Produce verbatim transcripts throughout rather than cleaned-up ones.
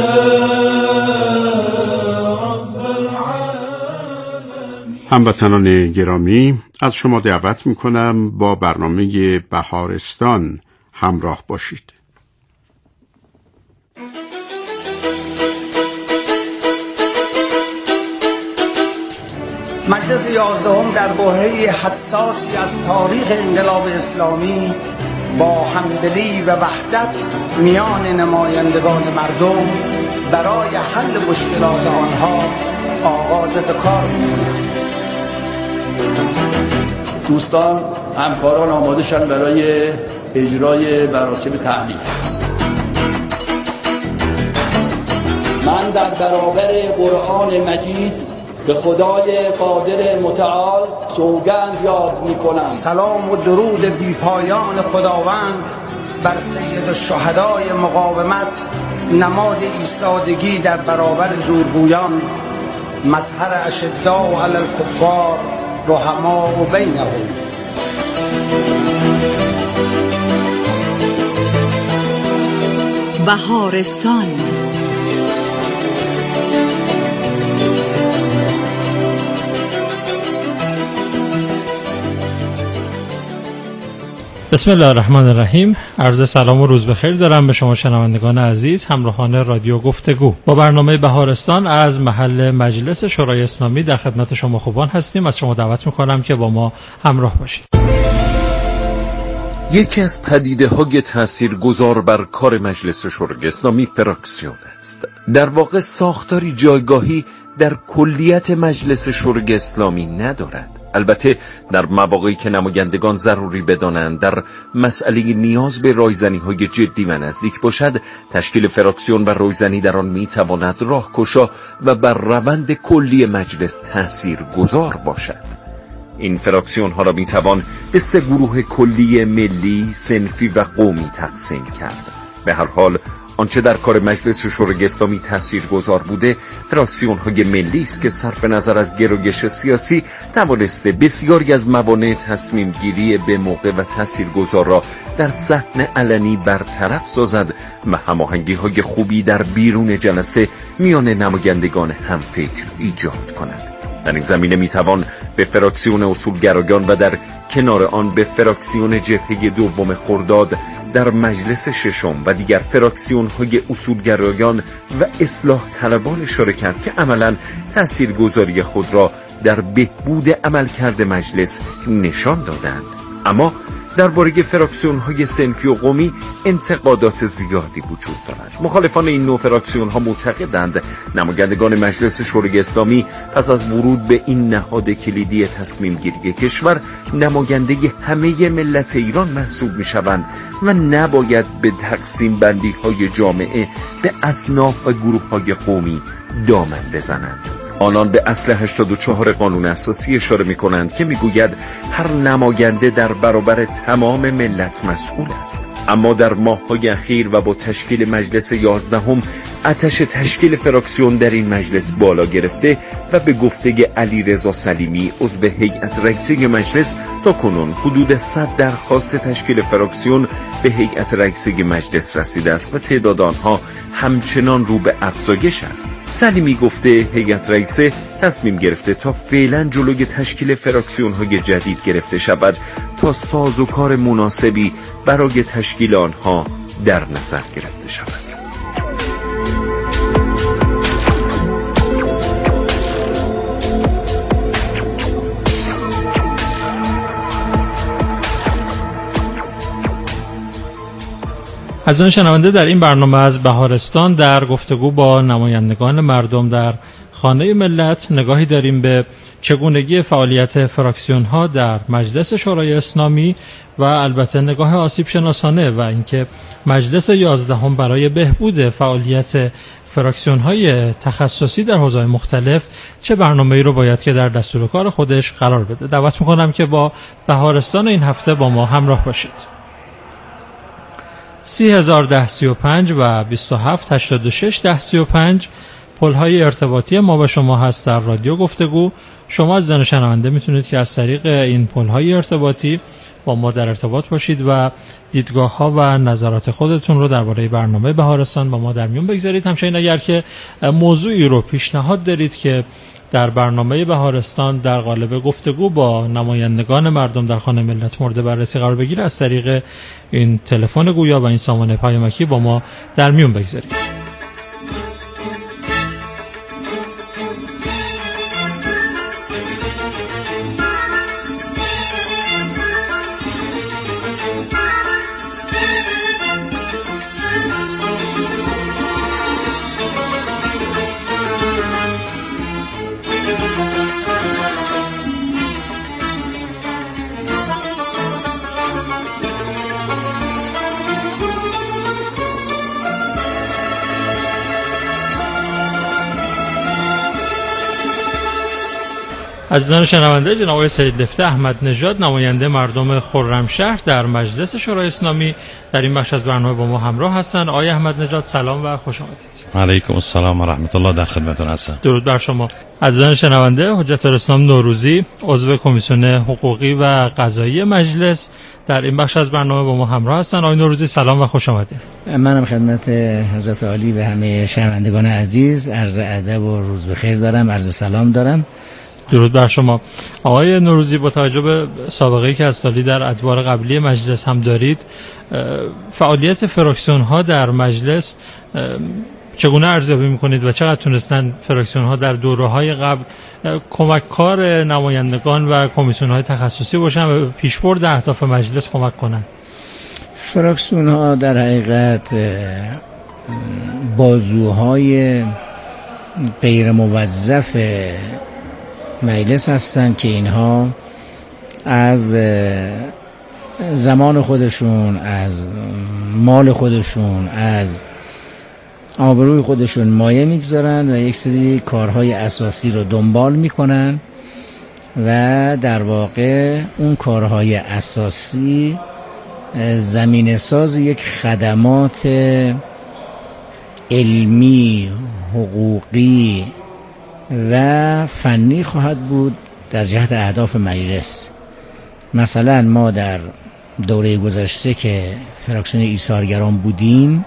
هموطنان گرامی، از شما دعوت میکنم با برنامه بهارستان همراه باشید. مجلس یازدهم در برهه حساسی از تاریخ انقلاب اسلامی با همدلی و وحدت میان نمایندگان مردم برای حل مشکلات آنها آغاز به کار می‌کند. دوستان، همکاران آماده شدن برای اجرای مراسم تحلیل. من در برابر قرآن مجید به خدای قادر متعال سوگند یاد می‌کنم. سلام و درود بی پایان خداوند بر سید الشهدای مقاومت، نماد ایستادگی در برابر زورگویان، مظهر اشداء علی الکفار رحماء بینهم. بهارستان بسم الله الرحمن الرحیم. عرض سلام و روز بخیر دارم به شما شنوندگان عزیز، همراهان رادیو گفتگو. با برنامه بهارستان از محل مجلس شورای اسلامی در خدمت شما خوبان هستیم. از شما دعوت میکنم که با ما همراه باشید. یکی از پدیده‌های تاثیرگذار بر کار مجلس شورای اسلامی فراکسیون است. در واقع ساختاری جایگاهی در کلیت مجلس شورای اسلامی ندارد. البته در مواقعی که نمایندگان ضروری بدانند در مسئله نیاز به رایزنی‌های جدی و نزدیک باشد، تشکیل فراکسیون و رایزنی در آن می‌تواند راهگشا و بر روند کلی مجلس تأثیرگذار باشد. این فراکسیون ها را می‌توان به سه گروه کلی ملی، صنفی و قومی تقسیم کرد. به هر حال آنچه در کار مجلس شورای اسلامی تاثیرگذار بوده فراکسیون های ملی است که صرف نظر از گرایش سیاسی توانسته بسیاری از موانع تصمیم گیری به موقع و تاثیرگذار را در صحن علنی برطرف سازد و هماهنگی های خوبی در بیرون جلسه میان نمایندگان همفکر ایجاد کند. در این زمینه میتوان به فراکسیون اصولگرایان و در کنار آن به فراکسیون جبهه دوم خرداد در مجلس ششم و دیگر فراکسیون های اصولگرایان و اصلاح طلبان اشاره کرد که عملاً تاثیرگذاری خود را در بهبود عملکرد مجلس نشان دادند. اما درباره فراکسیون های صنفی و قومی انتقادات زیادی وجود دارد. مخالفان این نوع فراکسیون ها معتقدند نمایندگان مجلس شورای اسلامی پس از ورود به این نهاد کلیدی تصمیم گیری کشور نماینده همه ملت ایران محسوب می شوند و نباید به تقسیم بندی های جامعه به اصناف و گروه های قومی دامن بزنند. آنان به اصل هشتاد و چهار قانون اساسی اشاره می کنند که می گوید هر نماینده در برابر تمام ملت مسئول است. اما در ماه‌های اخیر و با تشکیل مجلس یازدهم آتش تشکیل فراکسیون در این مجلس بالا گرفته و به گفته علیرضا سلیمی عضو هیئت رئیسه مجلس تا کنون حدود صد درخواست تشکیل فراکسیون به هیئت رئیسه مجلس رسیده است و تعداد آنها همچنان رو به افزایش است. سلیمی گفته هیئت رئیسه تصمیم گرفته تا فعلا جلوی تشکیل فراکسیون های جدید گرفته شود تا سازوکار مناسبی برای تشکیل آنها در نظر گرفته شود. از آن شنونده در این برنامه از بهارستان در گفتگو با نمایندگان مردم در خانه ملت نگاهی داریم به چگونگی فعالیت فراکسیون ها در مجلس شورای اسلامی و البته نگاه آسیب شناسانه و اینکه مجلس یازدهم برای بهبود فعالیت فراکسیون های تخصصی در حوزه‌های مختلف چه برنامه‌ای رو باید که در دستور کار خودش قرار بده. دعوت می‌کنم که با بهارستان این هفته با ما همراه باشید. سی هزار ده سی و پنج و بیست و هفت هشتاد و شش ده سی و پنج پل‌های ارتباطی ما با شما هست در رادیو گفتگو. شما از زن شنونده میتونید که از طریق این پل‌های ارتباطی با ما در ارتباط باشید و دیدگاه‌ها و نظرات خودتون رو درباره برنامه بهارستان با ما در میون بگذارید. همچنین اگر که موضوعی رو پیشنهاد دارید که در برنامه بهارستان در قالب گفتگو با نمایندگان مردم در خانه ملت مورد بررسی قرار بگیره، از طریق این تلفن گویا و این سامانه پیامکی با ما در میون بگذارید. عزیزان شنونده، جناب آقای سید لفته احمد نژاد، نماینده مردم خرمشهر در مجلس شورای اسلامی، در این بخش از برنامه با ما همراه هستند. آقای احمد نژاد سلام و خوش آمدید. علیکم السلام و رحمت الله، در خدمتتون هستم. درود بر شما. عزیزان شنونده، حجت الاسلام نوروزی، عضو کمیسیون حقوقی و قضایی مجلس، در این بخش از برنامه با ما همراه هستند. آقای نوروزی سلام و خوش آمدید. منم خدمت حضرت عالی و همه شنوندگان عزیز عرض ادب و روز بخیر دارم، عرض سلام دارم. درود بر شما. آقای نوروزی، با توجه به سابقه‌ای که از سالی در ادوار قبلی مجلس هم دارید، فعالیت فراکسیون ها در مجلس چگونه ارزیابی می‌کنید و چقدر تونستن فراکسیون ها در دوره‌های قبل کمک‌کار نمایندگان و کمیسیون های تخصصی باشن و پیشبرد اهداف مجلس کمک کنن؟ فراکسیون ها در حقیقت بازوهای غیر موظف مجلس هستند که اینها از زمان خودشون، از مال خودشون، از آبروی خودشون مایه میگذارن و یک سری کارهای اساسی رو دنبال میکنن و در واقع اون کارهای اساسی زمینه ساز یک خدمات علمی، حقوقی و فنی خواهد بود در جهت اهداف مجلس. مثلا ما در دوره گذشته که فراکسیون ایثارگران بودیم،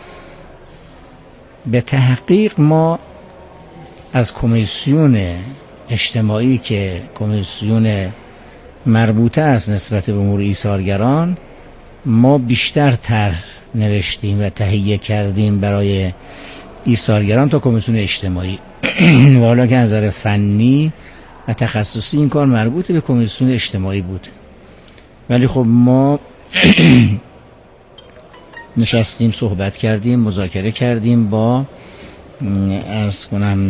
به تحقیق ما از کمیسیون اجتماعی که کمیسیون مربوطه است نسبت به امور ایثارگران، ما بیشتر طرح نوشتیم و تهیه کردیم برای ایثارگران تا کمیسیون اجتماعی. و حالا که از نظر فنی و تخصصی این کار مربوط به کمیسیون اجتماعی بود، ولی خب ما نشستیم، صحبت کردیم، مذاکره کردیم با عرض کنم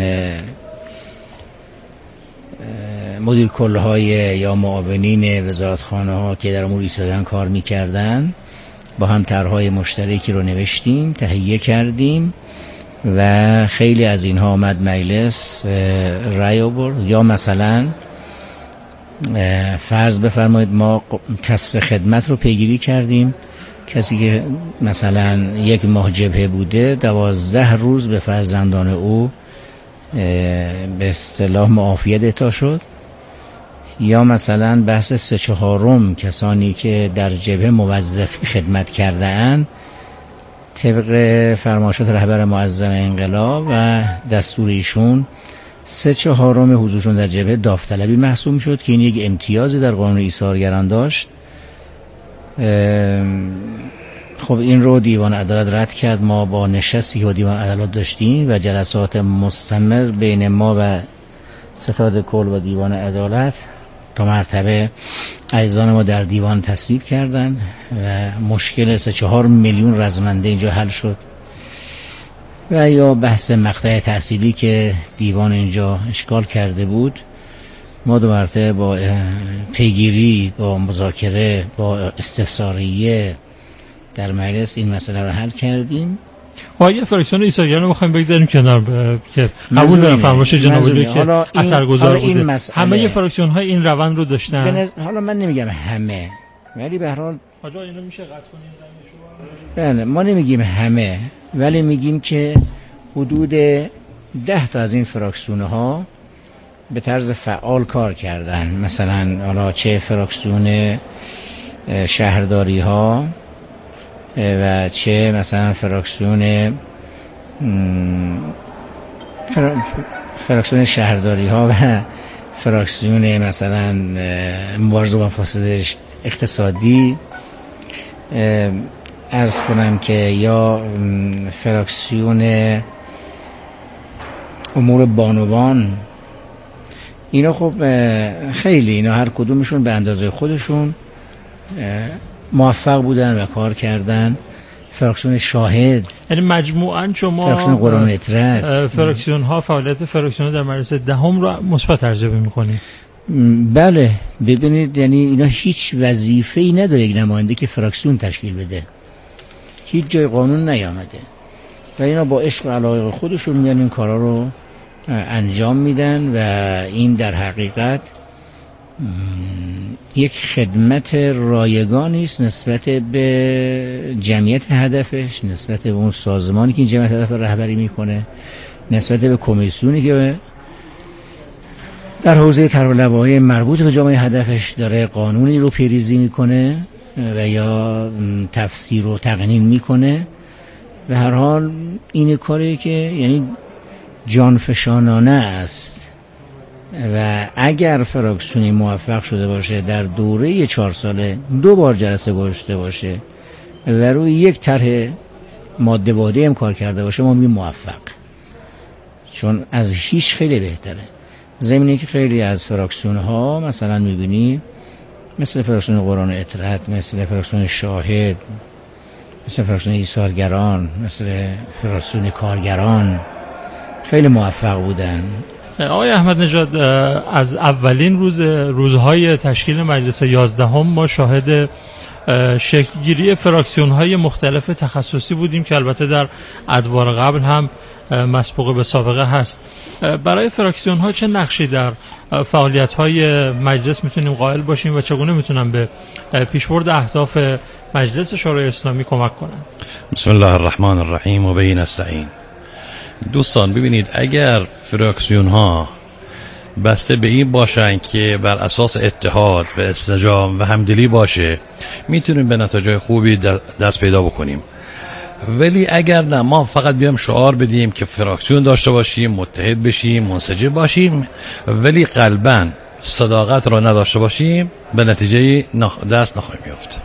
مدیر کلهای یا معاونین وزارتخانه ها که در امور ایثارگران کار میکردن، با هم طرحهای مشترکی رو نوشتیم، تهیه کردیم و خیلی از اینها آمد مجلس رأی آورد. یا مثلا فرض بفرمایید ما کسر خدمت رو پیگیری کردیم، کسی که مثلا یک ماه جبهه بوده دوازده روز به فرزندان او به اصطلاح معافیت اعطا شد. یا مثلا بحث سه چهارم کسانی که در جبهه موظفی خدمت کرده اند، طبق فرمایشات رهبر معظم انقلاب و دستور ایشون سه چهارم حضورشون در جبهه داوطلبی محسوب شد که این یک امتیازی در قانون ایثارگران داشت. خب این رو دیوان عدالت رد کرد. ما با نشستی که با دیوان عدالت داشتیم و جلسات مستمر بین ما و ستاد کل و دیوان عدالت، تا مرتبه عزیزان ما در دیوان تصویب کردن و مشکل سه چهار میلیون رزمنده اینجا حل شد. و یا بحث مقطع تحصیلی که دیوان اینجا اشکال کرده بود، ما دو مرتبه با پیگیری، با مذاکره، با استفساریه در مجلس این مسئله رو حل کردیم. آیا فراکسیون ایثارگران رو بخوایم بگذاریم کنار که قبول دارم فرمایش جناب عالی که اثرگذار بوده، همه فراکسیون های این روند رو داشتن. حالا من نمیگم همه، ولی به هر حال آقا اینو میشه قطع کنیم؟ بله، ما نمیگیم همه، ولی میگیم که حدود ده تا از این فراکسیونه ها به طرز فعال کار کردن. مثلا حالا چه فراکسیون شهرداری ها و چه مثلا فراکسیون فراکسیون شهرداری ها و فراکسیون مثلا مبارزه با مفاسد اقتصادی، عرض کنم که یا فراکسیون امور بانوان، اینا خب خیلی اینا هر کدومشون به اندازه خودشون موفق بودن و کار کردن. فراکسیون شاهد، یعنی مجموعاً شما فراکسیون قرآن اطرت، فراکسیون ها فعالیت فراکسیون در مجلس دهم رو مثبت ارزیابی می‌کنید؟ بله، ببینید یعنی اینا هیچ وظیفه‌ای نداره یک نماینده که فراکسیون تشکیل بده، هیچ جای قانون نیامده و اینا با عشق و علاقه خودشون میان این کارا رو انجام میدن و این در حقیقت یک خدمت رایگانی است نسبت به جمعیت هدفش، نسبت به اون سازمانی که این جمعیت هدف رهبری میکنه، نسبت به کمیسیونی که در حوزه طرح‌النواهای مربوط به جامعه هدفش داره قانونی رو پیریزی میکنه و یا تفسیر و تقنین میکنه. به هر حال این کاری که یعنی جانفشانانه است و اگر فراکسیونی موفق شده باشه در دوره چهار ساله دو بار جلسه گذاشته باشه و روی یک طرح ماده باده هم کار کرده باشه، ما می موفق، چون از هیچ خیلی بهتره. زمینی که خیلی از فراکسیون ها مثلا میبینی مثل فراکسیون قرآن اطرت، مثل فراکسیون شاهد، مثل فراکسیون ایثارگران، مثل فراکسیون کارگران خیلی موفق بودن. آقای احمد نژاد، از اولین روز روزهای تشکیل مجلس یازدهم ما شاهد شکلگیری فراکسیون های مختلف تخصصی بودیم که البته در ادوار قبل هم مسبوق به سابقه هست. برای فراکسیون ها چه نقشی در فعالیت های مجلس میتونیم قائل باشیم و چگونه میتونن به پیشبرد اهداف مجلس شورای اسلامی کمک کنند؟ بسم الله الرحمن الرحیم و به نستعین. دوستان ببینید، اگر فراکسیون ها بسته به این باشن که بر اساس اتحاد و انسجام و همدلی باشه، میتونیم به نتایج خوبی دست پیدا بکنیم. ولی اگر نه، ما فقط بیام شعار بدیم که فراکسیون داشته باشیم، متحد بشیم، منسجم باشیم، ولی قلباً صداقت را نداشته باشیم، به نتیجه دست نخواهیم یافت.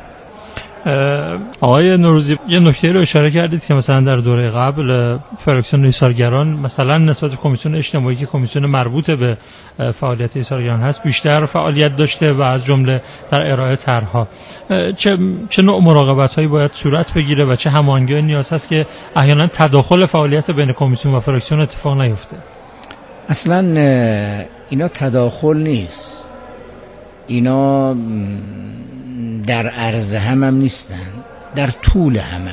آقای نوروزی، یه نکته رو اشاره کردید که مثلا در دوره قبل فراکسیون ایثارگران مثلا نسبت به کمیسیون اجتماعی که کمیسیون مربوط به فعالیت ایثارگران هست بیشتر فعالیت داشته و از جمله در ارائه طرح‌ها. چه چه نوع مراقبت‌هایی باید صورت بگیره و چه هماهنگی نیاز هست که احیانا تداخل فعالیت بین کمیسیون و فراکسیون اتفاق نیفته؟ اصلا اینا تداخل نیست، اینا در عرض هم هم نیستن، در طول همن.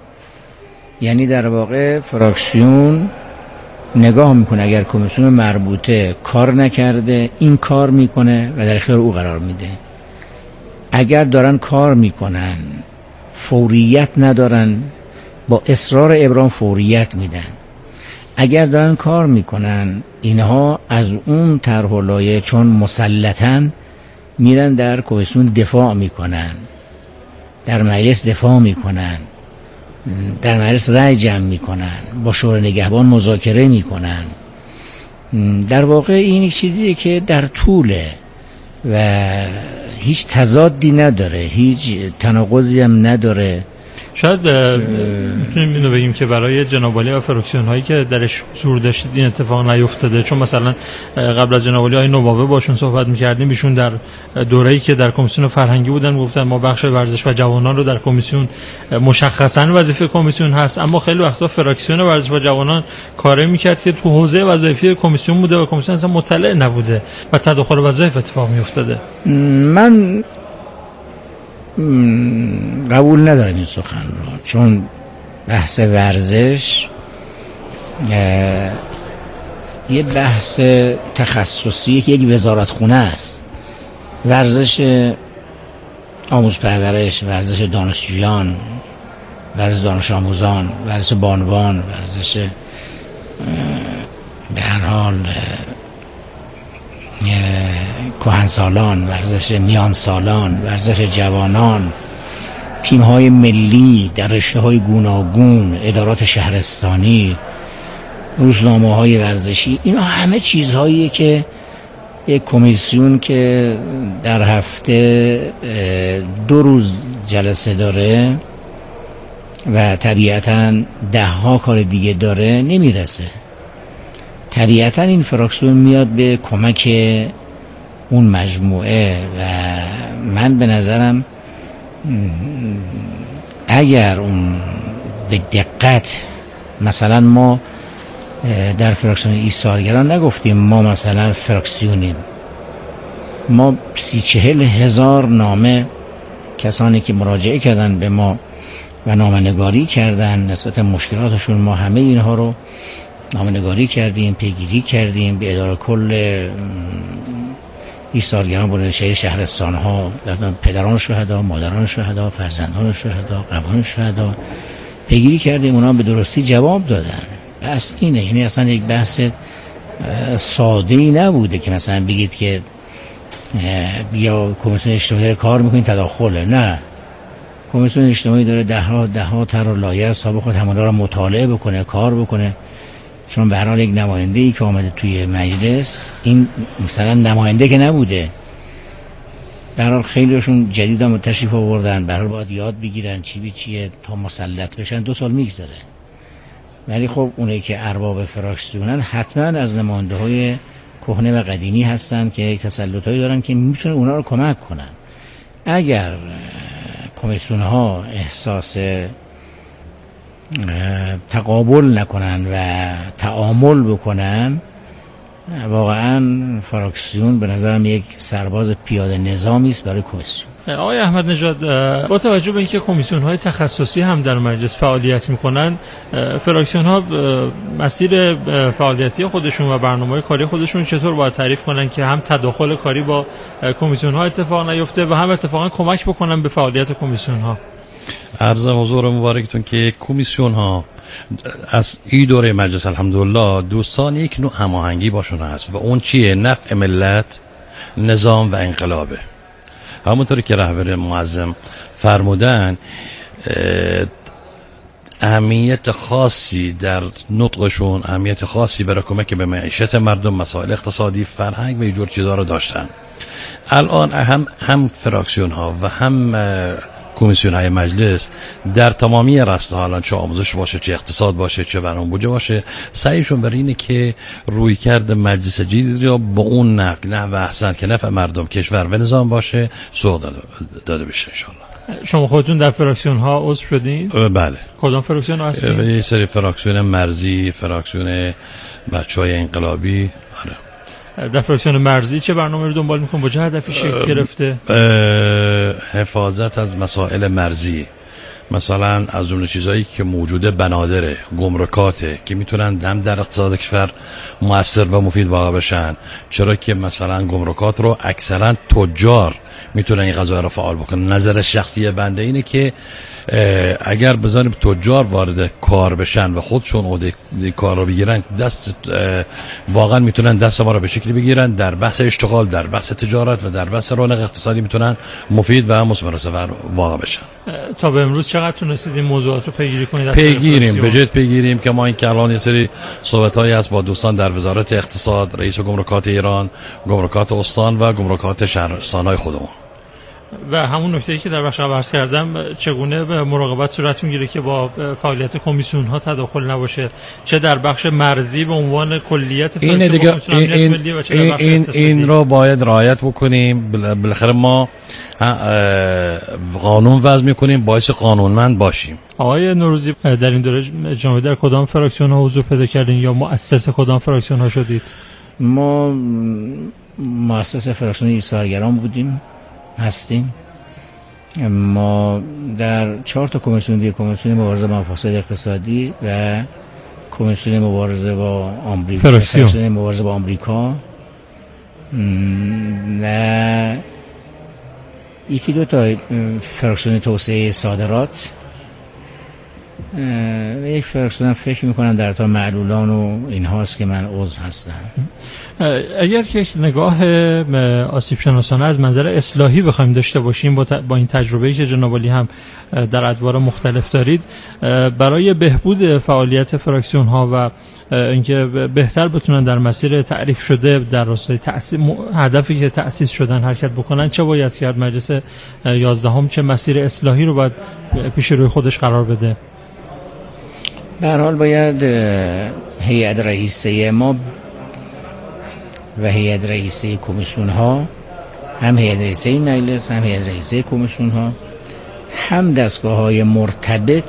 یعنی در واقع فراکسیون نگاه میکنه اگر کمیسیون مربوطه کار نکرده این کار میکنه و در اختیار او قرار میده. اگر دارن کار میکنن فوریت ندارن، با اصرار ابرام فوریت میدن. اگر دارن کار میکنن اینها از اون طرح و لایحه چون مسلطن میرن در کمیسیون دفاع میکنن، در مجلس دفاع میکنن، در مجلس رأی جمع میکنن، با شورای نگهبان مذاکره میکنن. در واقع این یک چیزیه که در طوله و هیچ تضادی نداره، هیچ تناقضی هم نداره. شاید میتونیم اینو بگیم که برای جناب عالی و فراکسیون هایی که درش حضور داشتید این اتفاق نیفتاده، چون مثلا قبل از جناب عالی های نوابه باشون صحبت میکردیم، ایشون در دوره‌ای که در کمیسیون فرهنگی بودن گفتن ما بخش ورزش و جوانان رو در کمیسیون مشخصاً وظیفه کمیسیون هست، اما خیلی وقتا فراکسیون ورزش و جوانان کاری میکرد که تو حوزه وظایفی کمیسیون بوده و کمیسیون اصلا مطلع نبوده و تداخل وظایف اتفاق میافتاده. من قبول ندارم این سخن رو، چون بحث ورزش یه بحث تخصصی که یک وزارتخونه است. ورزش آموز پرورش، ورزش دانشجویان، ورزش دانش آموزان، ورزش بانوان، ورزش به هر حال کهنسالان، ورزش میان سالان، ورزش جوانان، تیم‌های ملی در رشته‌های گوناگون، ادارات شهرستانی، روزنامه‌های ورزشی، اینا همه چیزهاییه که یک کمیسیون که در هفته دو روز جلسه داره و طبیعتاً ده ها کار دیگه داره نمیرسه. طبیعتاً این فراکسیون میاد به کمک اون مجموعه و من به نظرم اگر اون به دقت، مثلا ما در فراکسیون ایثارگران نگفتیم ما مثلا فراکسیونیم، ما سی چهل هزار نامه کسانی که مراجعه کردن به ما و نامه‌نگاری کردن نسبت مشکلاتشون، ما همه اینها رو نامه‌نگاری کردیم، پیگیری کردیم به اداره کل ایثارگران بلند شهر شهرستان ها، پدران شهدا، مادران شهدا، فرزندان شهدا، قربان شهدا پیگیری کردیم، اونا به درستی جواب دادن. بس اینه، یعنی اصلا یک بحث ساده‌ای نبوده که مثلا بگید که بیا کمیسیون اجتماعی کار میکنین تداخله. نه، کمیسیون اجتماعی داره ده ها ده ها طرح و لایحه است تا بخواد همه را مطالعه بکنه، کار بکنه، چون به هر حال یک نماینده ای که آمده توی مجلس، این مثلا نماینده که نبوده، به هر حال خیلیشون جدید هم تشریف آوردن، به هر حال باید یاد بگیرن چی به چیه تا مسلط بشن، دو سال میگذره. ولی خب اونایی که ارباب فراکسیونن حتما از نماینده های کهنه و قدیمی هستن که یک تسلطایی دارن که میتونه اونا رو کمک کنن. اگر کمیسیون ها احساس تقابل نکنن و تعامل بکنن، واقعا فراکسیون به نظرم یک سرباز پیاده نظامی است برای کمیسیون. آقای احمد نژاد، با توجه به اینکه کمیسیون های تخصصی هم در مجلس فعالیت میکنن، فراکسیون ها مسیر فعالیتی خودشون و برنامه کاری خودشون چطور باید تعریف کنن که هم تداخل کاری با کمیسیون ها اتفاق نیفته و هم اتفاقا کمک بکنن به فعالیت کمیسیون ها؟ عرض حضور مبارکتون که کمیسیون ها از این دوره مجلس الحمدلله دوستان یک نوع هماهنگی باشون هست و اون چیه؟ نفع ملت، نظام و انقلابه. همونطوری که رهبر معظم فرمودن، اهمیت خاصی در نطقشون، اهمیت خاصی برای کمک به معیشت مردم، مسائل اقتصادی، فرهنگ و اینجور چیزا رو داشتن. الان هم هم فراکسیون ها و هم کمیسیون های مجلس در تمامی رسته ها، الان چه آموزش باشه، چه اقتصاد باشه، چه برنامه بودجه باشه، سعیشون بر اینه که روی کرده مجلس جدید رو با اون نقل نه و احسن که نفع مردم، کشور و نظام باشه سوق داده, داده بشه انشالله. شما خودتون در فراکسیون ها عضو شدین؟ بله. کدام فراکسیون هستین؟ یه سری فراکسیون مرزی، فراکسیون بچهای انقلابی. آره. در فراکسیون مرزی چه برنامه رو دنبال میکنم؟ با چه هدفی شکل گرفته؟ حفاظت از مسائل مرزی، مثلا از جمله چیزایی که موجوده بنادره، گمرکاته که میتونن هم در اقتصاد کشور مؤثر و مفید واقع بشن، چرا که مثلا گمرکات رو اکثرا تجار میتونن این قضایا رو فعال بکنن. نظر شخصی بنده اینه که اگر بذاریم تجار وارد کار بشن و خودشون عهده کار رو بگیرن، دست واقعا میتونن دست ما رو به شکلی بگیرن در بحث اشتغال، در بحث تجارت و در بحث رونق اقتصادی میتونن مفید و مثمر سفر واقع بشن. تا به امروز چقدر تونستید این موضوعات رو پیگیری کنید؟ پیگیریم به جد پیگیریم که ما این که الان یه سری صحبت‌هایی هست با دوستان در وزارت اقتصاد، رئیس گمرکات ایران، گمرکات استان و گمرکات شهرستان‌های خودمون. و همون نکته‌ای که در بخش اول عرض کردم، چگونه مراقبت صورت میگیره که با فعالیت کمیسیون ها تداخل نباشه، چه در بخش مرزی به عنوان کلیت این دیگه این ملی و چه در بخش این, این رو باید رعایت بکنیم. بالاخره ما قانون وضع میکنیم، باعث قانونمند باشیم. آقای نوروزی، در این دوره جامعه در کدام فراکسیون ها حضور پیدا کردین یا مؤسس کدام فراکسیون ها شدید؟ ما مؤسس فراکسیون ایثارگران بودیم، هستیم. ما در چهار تا کمیسیون دیگه، کمیسیون مبارزه با فساد اقتصادی و کمیسیون مبارزه با آمریکا، کمیسیون مبارزه با آمریکا و یکی دو تا فراکسیون توسعه صادرات یک فرقشون فکر میکنم در تا معلولان و این هاست که من عضو هستم. اگر که یک نگاه آسیب شناسانه از منظر اصلاحی بخوایم داشته باشیم با, با این تجربه‌ای که جناب عالی هم در ادوار مختلف دارید، برای بهبود فعالیت فراکسیون ها و اینکه بهتر بتونن در مسیر تعریف شده در راستای تأسیس هدفی که تأسیس شدن حرکت بکنن، چه باید کرد؟ مجلس یازدهم چه مسیر اصلاحی رو باید پیش روی خودش قرار بده؟ به هر حال باید هیئت رئیسه ما و هیئت رئیسه کمیسیون ها، هم هیئت رئیسه مجلس هم هیئت رئیسه کمیسیون ها، هم دستگاه های مرتبط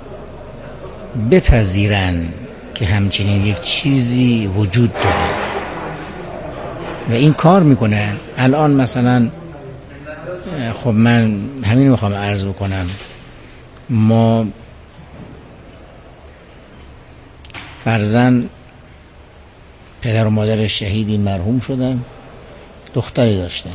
بپذیرن که همچنین یک چیزی وجود داره و این کار میکنه. الان مثلا خب من همین میخوام عرض بکنم، ما فرزند پدر و مادر شهیدی مرحوم شدن، دختری داشتن،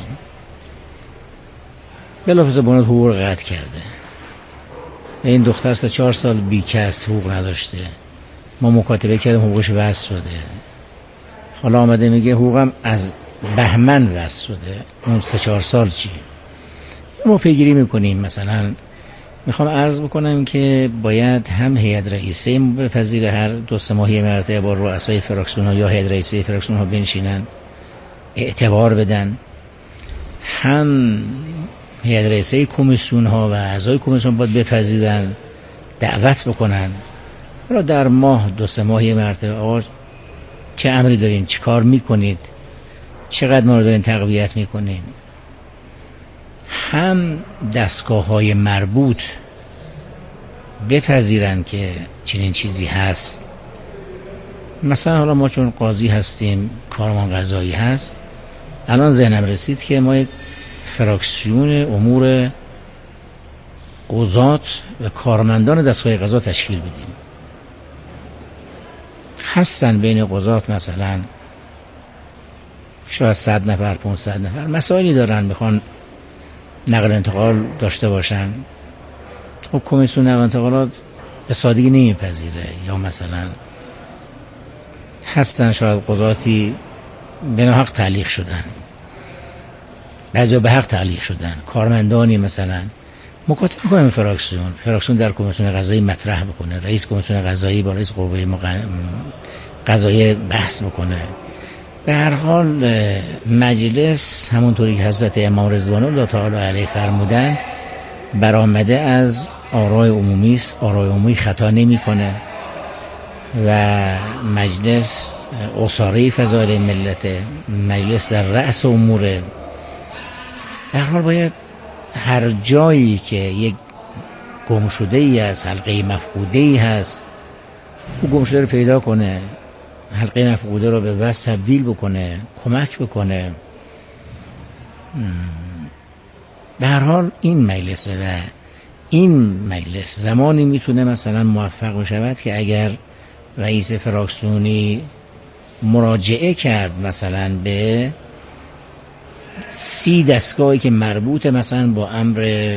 بلافاصله بنیاد حقوق قطع کرده و این دختر سه چهار سال بی کس حقوق نداشته. ما مکاتبه کردیم حقوقش وصل شده، حالا آمده میگه حقوقم از بهمن وصل شده، اون سه چهار سال چی؟ ما پیگیری میکنیم. مثلا میخوام عرض بکنم که باید هم هیئت رئیسه بپذیره، هر دو سه ماهی مرتبه با رؤسای فراکسیون ها یا هیئت رئیسه فراکسیون ها بنشینن اعتبار بدن، هم هیئت رئیسه کمیسیون ها و اعضای کمیسیون باید بپذیرن، دعوت بکنن، حالا در ماه دو سه ماهی مرتبه آقا چه امری دارین، چی کار میکنید، چقدر ما رو دارین تقویت میکنین. هم دستگاه های مربوط بپذیرن که چنین چیزی هست. مثلا حالا ما چون قاضی هستیم، کارمان قضایی هست، الان ذهنم رسید که ما یک فراکسیون امور قضات و کارمندان دستگاه قضا تشکیل بدیم. هستن بین قضات مثلا شاید صد نفر پانصد نفر، مسائلی دارن میخوان نقل انتقال داشته باشن، خب کمیسیون نقل انتقالات به سادگی نمیپذیره، یا مثلا هستن شاید قضاتی به ناحق تعلیق شدن، بعضی به حق تعلیق شدن، کارمندانی مثلا مکاتبه میکنه فراکسیون فراکسیون در کمیسیون قضایی مطرح بکنه، رئیس کمیسیون قضایی با رئیس قوه قضایی بحث بکنه. به هر حال مجلس همونطوری که حضرت امام رضوان الله تعالی علیه فرمودن برآمده از آرای عمومی است، آرای عمومی خطا نمیکنه و مجلس اساره فضائل ملت، مجلس در رأس اموره. به هر حال باید هر جایی که یک گمشده ای هست، حلقه مفقوده ای هست، او گمشده رو پیدا کنه، حلقه مفقوده رو به وصل تبدیل بکنه، کمک بکنه. به هر حال این مجلسه و این مجلس زمانی میتونه مثلا موفق بشود که اگر رئیس فراکسیونی مراجعه کرد مثلا به سی دستگاهی که مربوط مثلا با امر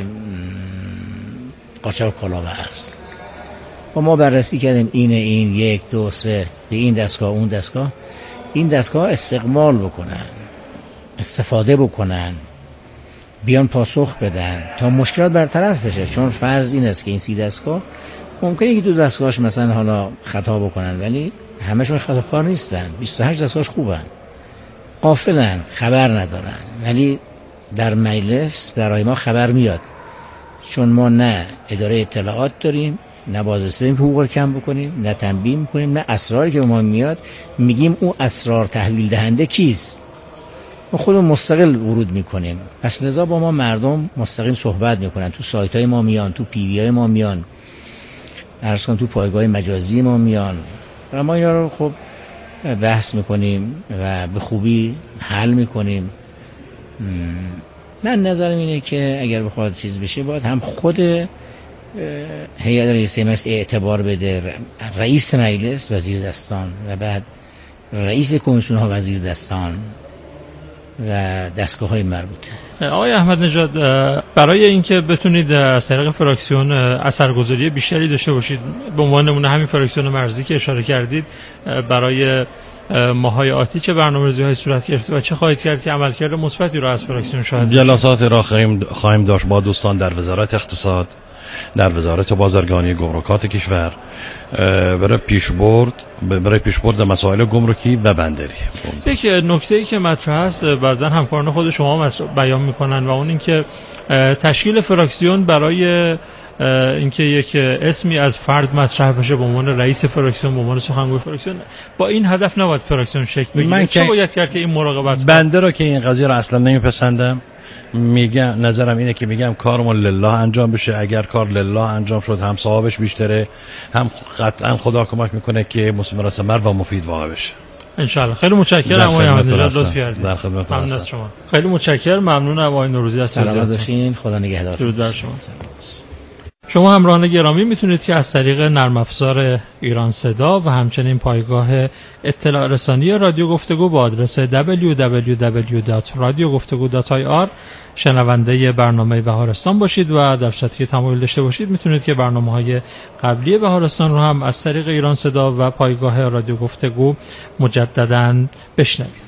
قاچاق کالا و ارز و ما بررسی کردیم این این یک دو سه به این دستگاه اون دستگاه، این دستگاه استقبال بکنن، استفاده بکنن، بیان پاسخ بدن تا مشکلات برطرف بشه. چون فرض این است که این سی دستگاه ممکنه که دو دستگاهش مثلا حالا خطا بکنن ولی همشون خطاکار نیستن، بیست و هشت دستگاهش خوبن، غافلن، خبر ندارن، ولی در مجلس برای ما خبر میاد، چون ما نه اداره اطلاعات داریم، نه بازرسی که حقوق رو کم بکنیم، نه تنبیه میکنیم، نه اسراری که به ما میاد میگیم اون اسرار تحویل دهنده کیست، ما خودمون مستقل ورود میکنیم. پس لذا با ما مردم مستقل صحبت میکنن، تو سایت های ما میان، تو پی وی های ما میان، عرض کنم تو پایگاه مجازی ما میان و ما اینا رو خب بحث میکنیم و به خوبی حل میکنیم. من نظرم اینه که اگر بخواد چیز بشه باید هم خود هیئت رئیسه مجلس اعتبار بده، رئیس مجلس وزیر دستان و بعد رئیس کمیسیون ها وزیر دستان و دستگاه های مربوطه. آقای احمد نژاد، برای اینکه بتونید از طریق فراکسیون اثرگذاری بیشتری داشته باشید، به عنوان نمونه همین فراکسیون مرزی که اشاره کردید، برای ماهای آتی چه برنامه‌ریزی‌هایی صورت گرفت و چه خواهید کرد که عملکرد مثبتی را از فراکسیون شاهد باشید؟ جلسات را خواهیم داشت با دوستان در وزارت اقتصاد، در وزارت بازرگانی گمرکات کشور، برای پیشبرد برای پیشبرد مسائل گمرکی و بندری. یک نکته‌ای که مطرح است بعضا همکاران خود شما بیان می‌کنن و اون اینکه تشکیل فراکسیون برای اینکه یک اسمی از فرد مطرح بشه به عنوان رئیس فراکسیون، به عنوان سخنگوی فراکسیون، با این هدف نباید فراکسیون شکل بگیره. من چه باید کرد که این مراقبت کنه؟ بنده رو که این قضیه رو اصلا نمیپسندم، میگم نظرم اینه که میگم کارمون لله انجام بشه. اگر کار لله انجام شد هم ثوابش بیشتره، هم قطعا خدا کمک میکنه که مثمر و مفید واقع بشه ان شاء الله. خیلی متشکرم آقای احمد نژاد، لطف کردید. در خدمت هستم. شما خیلی متشکرم. ممنونم آقای نوروزی از سلامت باشین. خدا نگهدارتون. درود بر شما. شما همراهان گرامی میتونید که از طریق نرم افزار ایران صدا و همچنین پایگاه اطلاع رسانی رادیو گفتگو با آدرس دبلیو دبلیو دبلیو دات رادیو گفتگو دات آی آر شنونده برنامه بهارستان باشید و در صورتی که تمایل داشته باشید میتونید که برنامه‌های قبلی بهارستان رو هم از طریق ایران صدا و پایگاه رادیو گفتگو مجدداً بشنوید.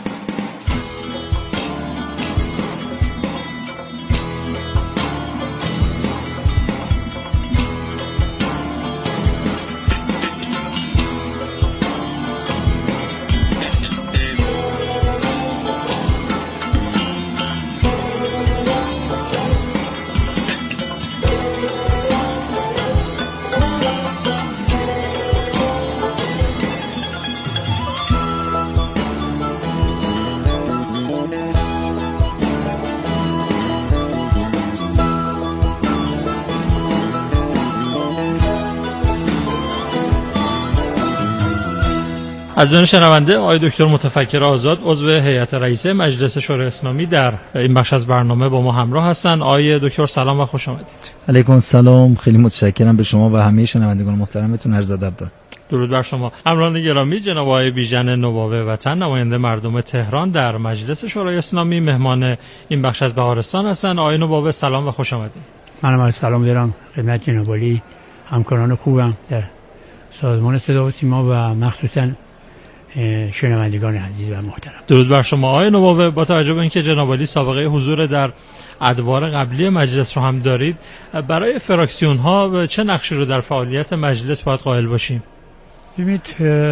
از جان شنونده آقای دکتر متفکر آزاد، عضو هیئت رئیسه مجلس شورای اسلامی، در این بخش از برنامه با ما همراه هستند. آقای دکتر سلام و خوش آمدید. علیکم السلام. خیلی متشکرم به شما و همه شنوندگان محترمتون. عرض ادب دارم. درود بر شما. همراهان گرامی، جناب آقای بیژن نوباوه وطن، نماینده مردم تهران در مجلس شورای اسلامی، مهمان این بخش از بهارستان هستند. آقای نوباوه سلام و خوش آمدید. منم سلام دارم خدمت جناب عالی، همکاران خوبم در سازمان صدا و سیما و مخصوصاً شنوندگان عزیز و محترم. درود بر شما آقای نوباوه. با توجه به اینکه جناب عالی سابقه حضور در ادوار قبلی مجلس رو هم دارید، برای فراکسیون ها چه نقشی رو در فعالیت مجلس باید قائل باشیم؟ ببینید،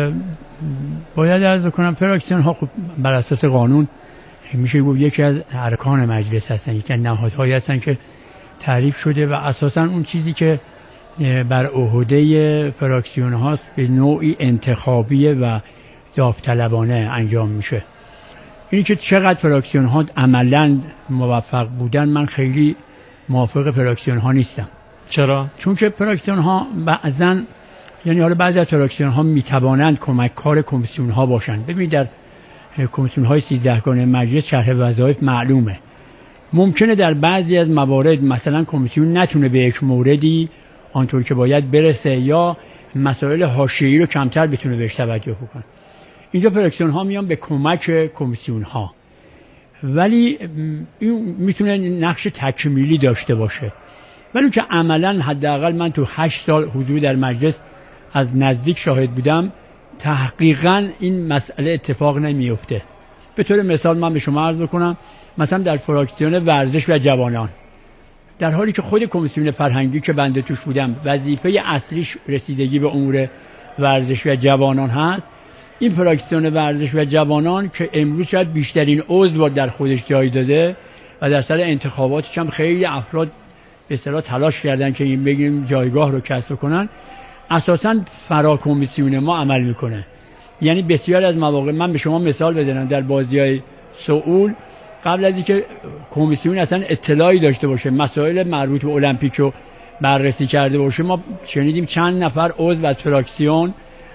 باید عرض بکنم فراکسیون ها خب بر اساس قانون میشه گفت یکی از ارکان مجلس هستن، یکی از نهادهایی هستن که تعریف شده و اساسا اون چیزی که بر عهده فراکسیون هاست به نوعی انتخابیه و داوطلبانه انجام میشه. اینی که چقدر فراکسیون ها عملاً موفق بودن، من خیلی موافق فراکسیون ها نیستم. چرا؟ چون که فراکسیون ها بعضاً، یعنی حالا بعضی از فراکسیون ها میتوانند کمککار کمیسیون ها باشند. ببینید در کمیسیون های سیزده گانه مجلس شرح وظایف معلومه. ممکنه در بعضی از موارد مثلا کمیسیون نتونه به یک موردی آنطور که باید برسه یا مسائل حاشیه‌ای رو کمتر بتونه بهش توجه کنه. اینجا فراکسیون ها میان به کمک کمیسیون ها، ولی این میتونه نقش تکمیلی داشته باشه. ولی که عملا حداقل من تو هشت سال حضور در مجلس از نزدیک شاهد بودم، تحقیقاً این مسئله اتفاق نمیفته. به طور مثال من به شما عرض بکنم، مثلا در فراکسیون ورزش و جوانان، در حالی که خود کمیسیون فرهنگی که بنده توش بودم وظیفه اصلیش رسیدگی به امور ورزش و جوانان هست، این فراکسیون ورزش و جوانان که امروز شاید بیشترین عضو در خودش جای داده و در سر انتخاباتش هم خیلی افراد به اصطلاح تلاش کردن که این بگیم جایگاه رو کسب کنن، اساساً فرا کمیسیون ما عمل میکنه. یعنی بسیار از مواقع، من به شما مثال بزنم، در بازی‌های سئول قبل از اینکه کمیسیون اصلا اطلاعی داشته باشه مسائل مربوط به المپیک رو بررسی کرده باشه، ما شنیدیم چند نفر عضو از فراکسیون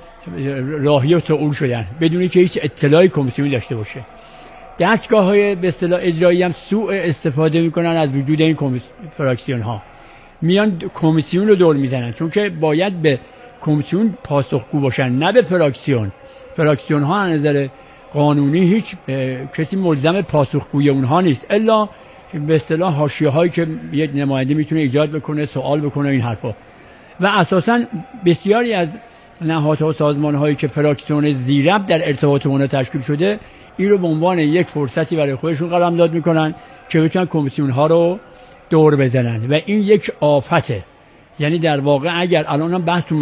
راهی سئول شدن بدون که هیچ اطلاعی کمیسیون داشته باشه. دستگاه‌های به اصطلاح اجرایی هم سوء استفاده میکنن از وجود این فراکسیون ها، میان کمیسیون رو دور میزنن، چون که باید به کمیسیون پاسخگو باشن نه به فراکسیون. فراکسیون ها از نظر قانونی هیچ کسی ملزم پاسخگویی اونها نیست، الا به اصطلاح حاشیه‌هایی که یک نماینده میتونه ایجاد بکنه، سوال بکنه این حرفا. و اساساً بسیاری از نهادها و سازمان‌هایی که فراکسیون ذی‌ربط در ارتباط اونها تشکیل شده، این رو به عنوان یک فرصتی برای خودشون قلمداد میکنن که بتونن کمیسیون‌ها رو دور بزنن و این یک آفته. یعنی در واقع اگر الان هم بحث